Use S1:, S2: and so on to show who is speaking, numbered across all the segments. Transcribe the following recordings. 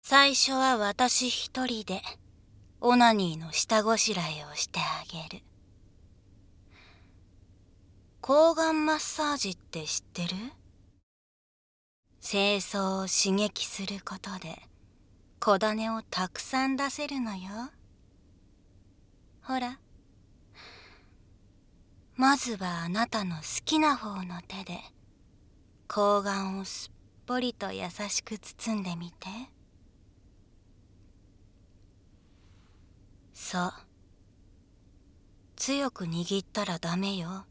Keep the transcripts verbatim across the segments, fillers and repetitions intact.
S1: 最初は私一人でオナニーの下ごしらえをしてあげる。抗がんマッサージって知ってる？精巣を刺激することで子種をたくさん出せるのよ。ほら、まずはあなたの好きな方の手で睾丸をすっぽりと優しく包んでみて。そう、強く握ったらダメよ。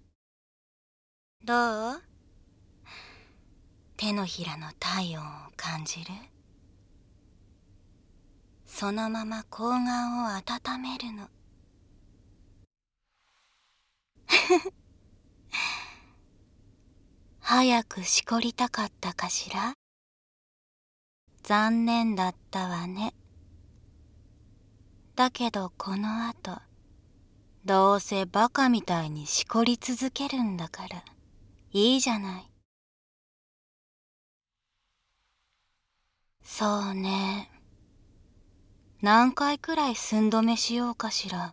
S1: どう？手のひらの体温を感じる？そのまま睾丸を温めるの。早くしこりたかったかしら？残念だったわね。だけどこの後、どうせバカみたいにしこり続けるんだから、いいじゃない。そうね。何回くらい寸止めしようかしら。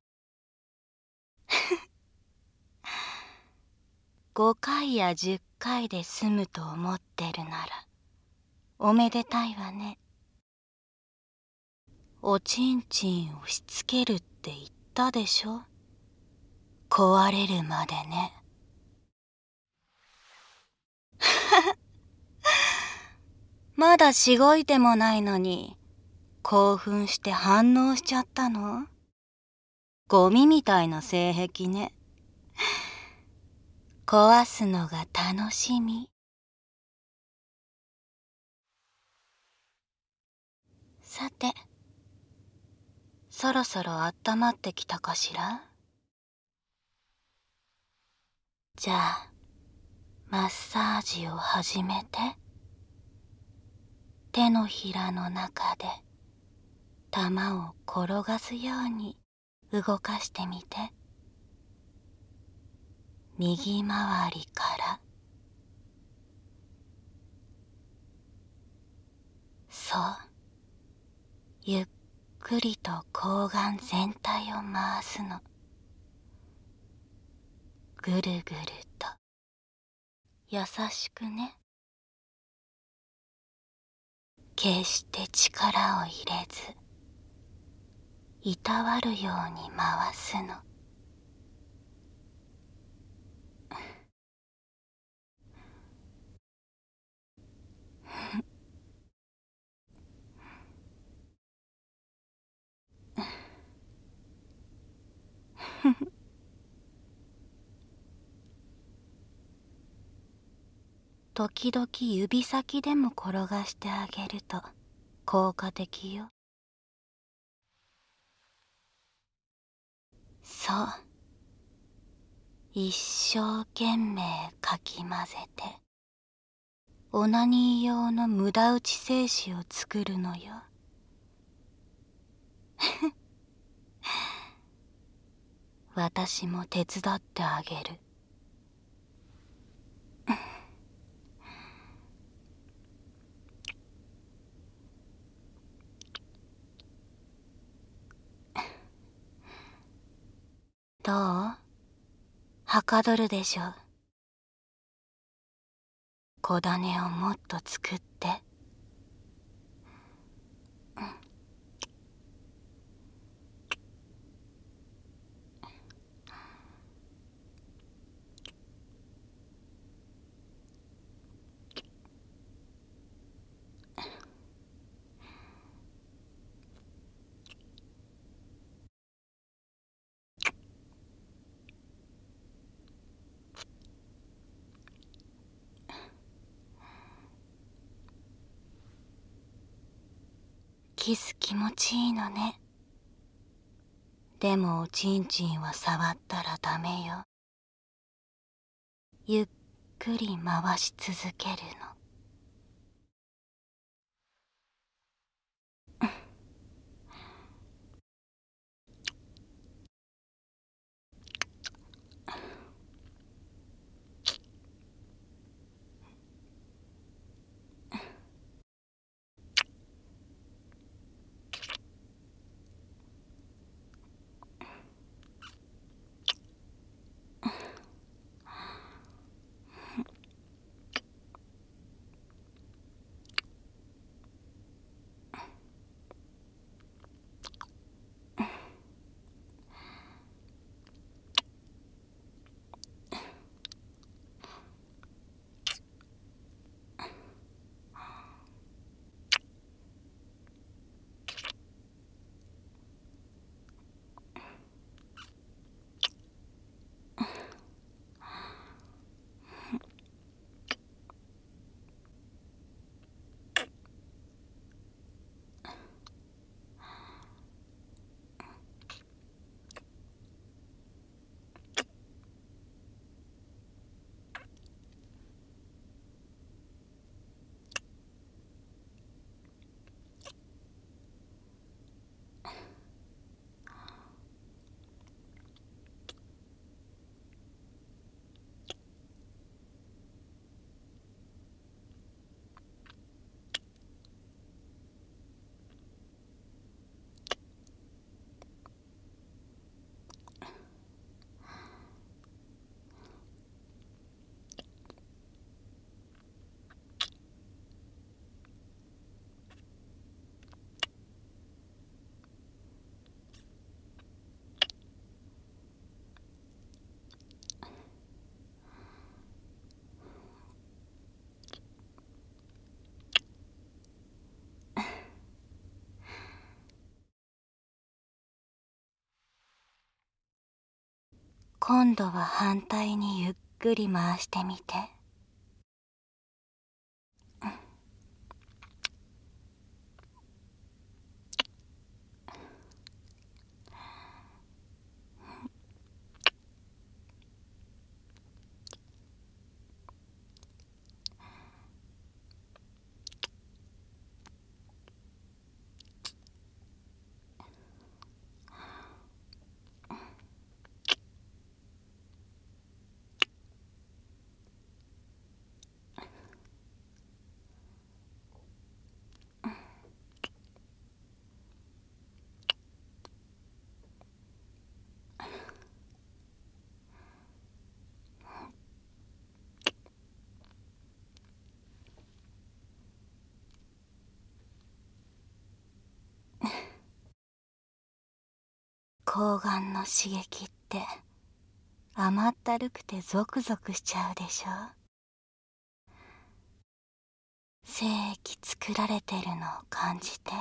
S1: ごかいやじゅっかいで済むと思ってるなら、おめでたいわね。おちんちんをしつけるって言ったでしょ。壊れるまでね。まだしごいてもないのに、興奮して反応しちゃったの？ゴミみたいな性癖ね。壊すのが楽しみ。さて、そろそろあったまってきたかしら？じゃあ、マッサージを始めて。手のひらの中で玉を転がすように動かしてみて。右回りから。そう、ゆっくりと睾丸全体を回すの。ぐるぐると優しくね。決して力を入れず、いたわるように回すの。時々指先でも転がしてあげると効果的よ。そう、一生懸命かき混ぜてオナニー用の無駄打ち精子を作るのよ。私も手伝ってあげる。どう？はかどるでしょ。子種をもっと作って。キス気持ちいいのね。でもおちんちんは触ったらダメよ。ゆっくり回し続けるの。 今度は反対にゆっくり回してみて。睾丸の刺激って甘ったるくてゾクゾクしちゃうでしょ。精液作られてるのを感じて。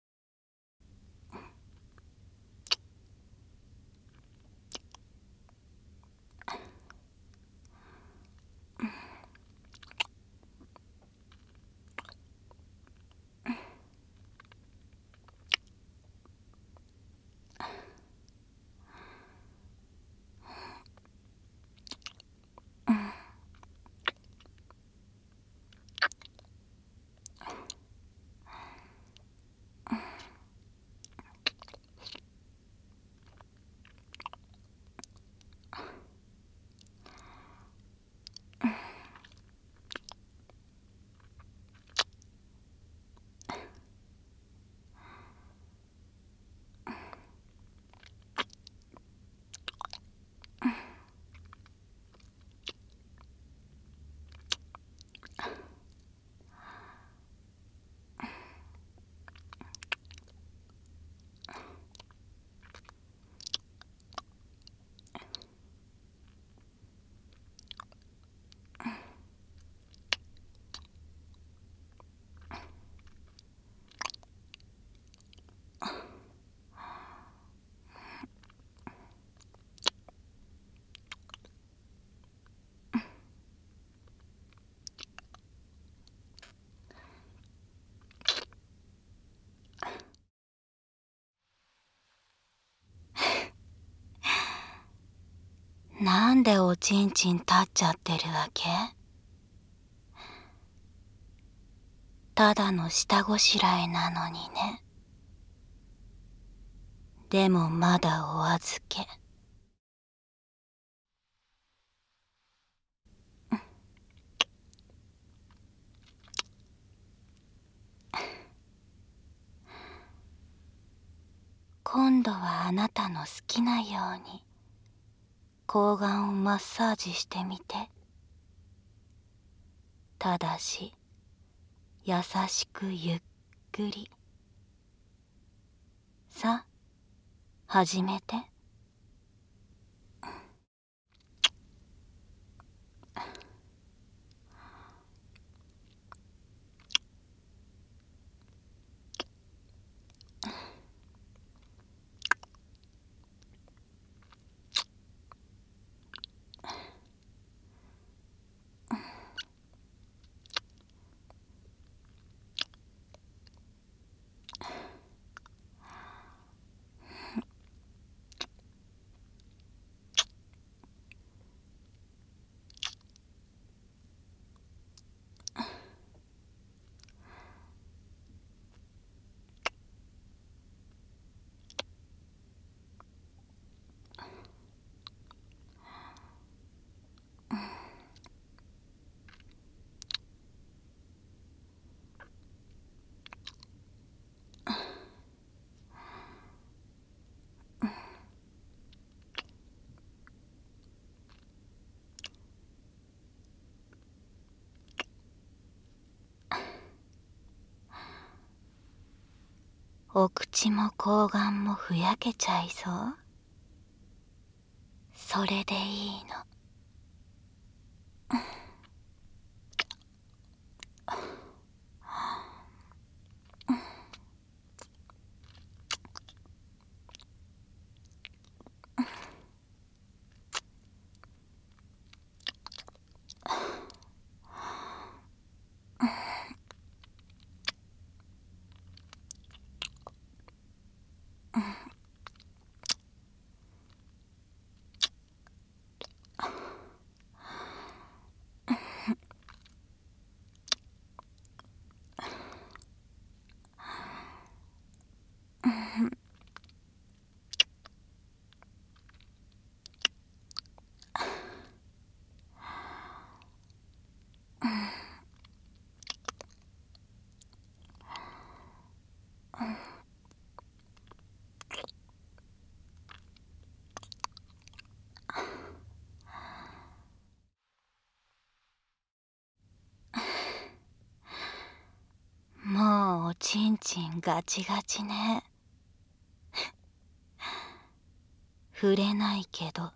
S1: なんでおちんちん立っちゃってるわけ？ただの下ごしらえなのにね。でもまだお預け。今度はあなたの好きなように睾丸をマッサージしてみて。ただし優しくゆっくり。さあ始めて。お口も睾丸もふやけちゃいそう。それでいいの。 ちんちんガチガチね。触れないけど。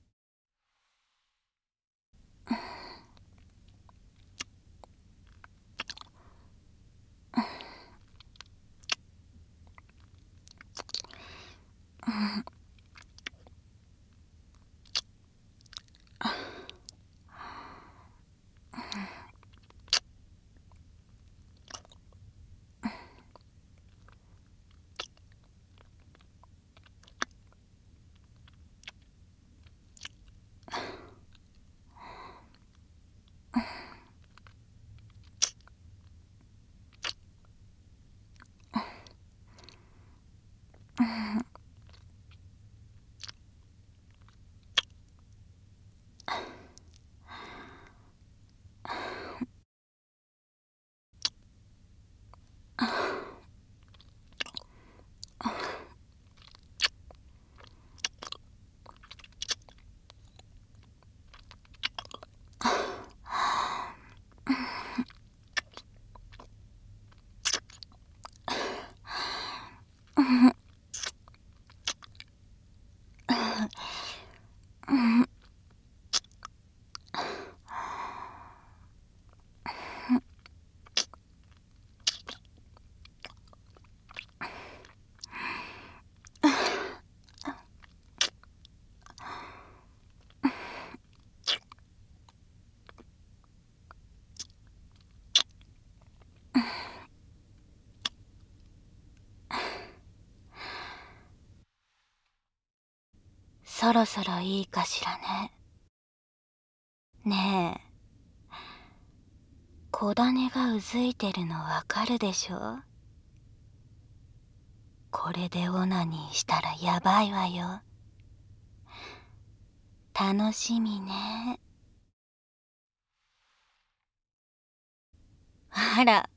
S1: そろそろいいかしらね。ねえ、小種がうずいてるのわかるでしょ？これでオナニーしたらやばいわよ。楽しみね。あら、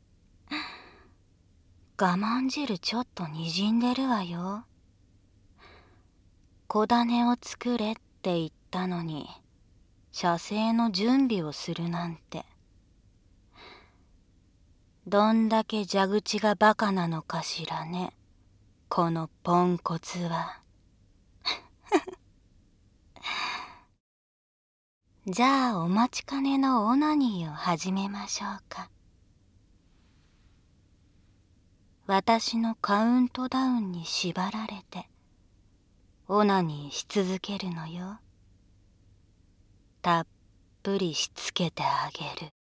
S1: 我慢汁ちょっとにじんでるわよ。小種を作れって言ったのに、射精の準備をするなんて。どんだけ蛇口がバカなのかしらね、このポンコツは。じゃあお待ちかねのオナニーを始めましょうか。私のカウントダウンに縛られてオナニーし続けるのよ。たっぷりしつけてあげる。